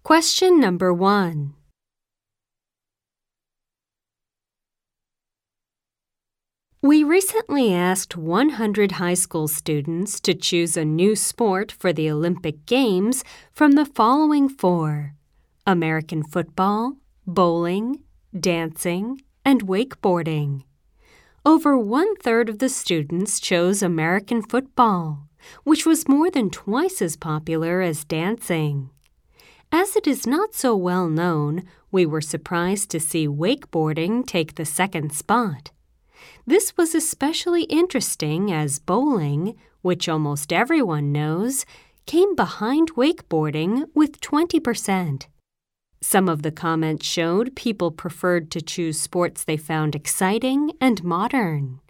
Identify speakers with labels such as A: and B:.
A: Question number 1. We recently asked 100 high school students to choose a new sport for the Olympic Games from the following 4: American football, bowling, dancing, and wakeboarding. Over 1/3 of the students chose American football, which was more than twice as popular as dancing. As it is not so well known, we were surprised to see wakeboarding take the second spot. This was especially interesting as bowling, which almost everyone knows, came behind wakeboarding with 20%. Some of the comments showed people preferred to choose sports they found exciting and modern.